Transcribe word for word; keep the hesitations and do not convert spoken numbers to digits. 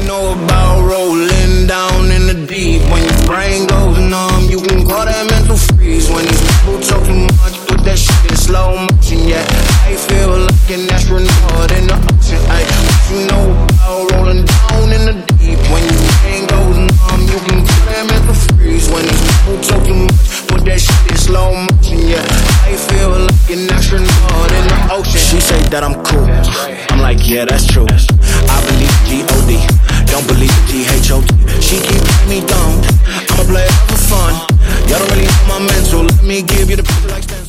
know about rolling down in the deep? When your brain goes numb, you can call that mental freeze. When these people talk too much, put that shit in slow motion. Yeah, I feel like an astronaut in the ocean. Ay, what you know about rolling down in the deep? When your brain goes numb, you can call that mental freeze. When these people talk too much, put that shit in slow motion. Yeah, I feel like an astronaut in the ocean. She say that I'm cool. I'm like, yeah, that's true. I believe G O D, don't believe G H O T. She keep me dumb. I'ma play it for fun. Y'all don't really know my mental. Let me give you the picture like stencil.